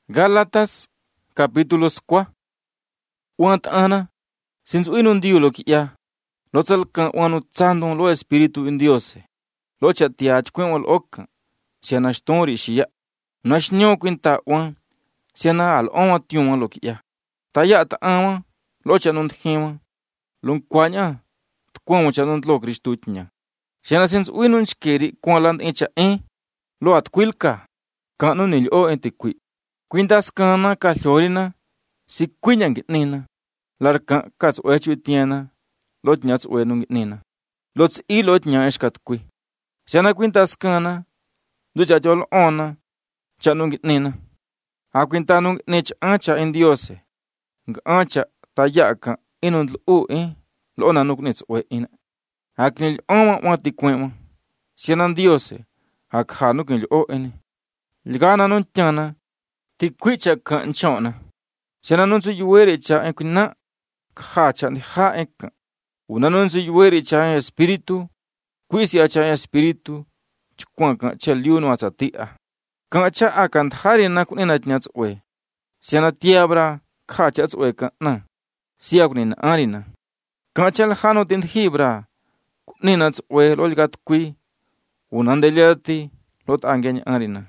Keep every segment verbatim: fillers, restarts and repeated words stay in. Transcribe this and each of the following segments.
Gálatas capítulo cuatro. Want ana, since we non dio lo kia, lo tal kan wanu tsandon lo espíritu in Dios. Lo chatia chkwen wal ok, siana stonri shia. Nash nyo kwinta wan, siana al onwa tion lo kia. Taya ta anwa, lo chanon tkhima, lun kwanya, tkwan chanon lo kristutnya. Siana since we non chkeri kwanland encha en, lo at kwilka, kanon nil o entikwi. Quintas kana ka hlorina, si kwinya ngitnina, larka kats uechu tiana, lot nyats uenu ngitnina. Lots i lot nya eskat kwi. Siana quintas kana, duja jol ona, chanu ngitnina. A quintanung nech ancha en Diose, ng ancha tayaka inund u eh, lona nuk nets ue ina. Aknil oma wati kwema, siana Diose, ak hanuk nil o ene. Ligana nun tiana, ti kwicha ka nchona. Siana nunsu yuwere cha en kwina, kha cha ni ha en. Una nunsu yuwere cha en espiritu, kwisi cha en espiritu, chukwan ka cha liuno achatia. Ka cha akan thari na kunina nyats we. Siana tiabra, kha cha we ka na. Sia kunina arina. Ka cha hano tin hibra, kunina we lolgat kwi, unandeliati, lot angenya arina.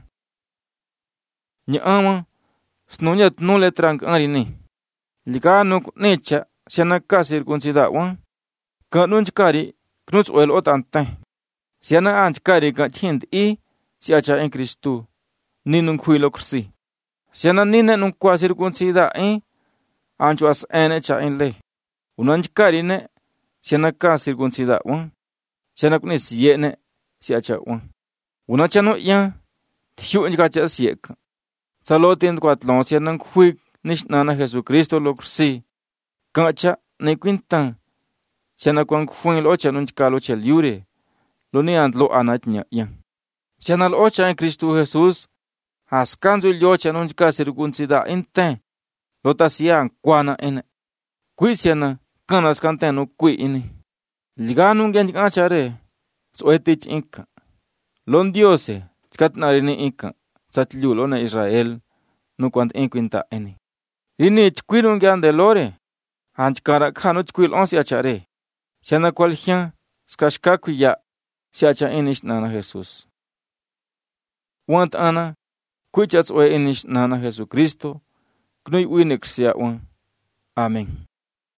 Ni ama, snonyat no le trank arini. Lika no necha, siana ka circuncida wan. Ka nunchkari, knuts oel otante. Siana anchkari ka chint i, siacha en Cristo. Ni nun kuilo krsi. Siana nina nun kwa circuncida en, ancho as enecha en le. Unanchkari ne, siana ka circuncida wan. Siana kunis yene, siacha wan. Unachano ya, tiyo nchkacha sieka. Salotin kwatlon siya ng kwig nishna na Jesucristo lo krsi. Kancha ni kwintan. Siya na kwang kwing lo cha nunchka lo cha liure. Lo ni antlo anat niya yan. Siya na lo cha en Cristo Jesus. Haskanzo lo cha nunchka circuncida inten. Lo ta siya ang kwana ene. Kwi siya na kanas kanten no kwi ini. Liga nung genjik achare. Soetich inka. Lon Diose. Tskat na rin inka. Satliulo na Israel, no kwant en quinta eni. Rini chkwilun gyan de lore, hanchkara kano chkwil on si achare. Siana kwal hian, skashkaku ya, si acha enish nana Jesus. Want ana, kuichats oe enish nana Jesucristo, knui uinik siya wan. Amen.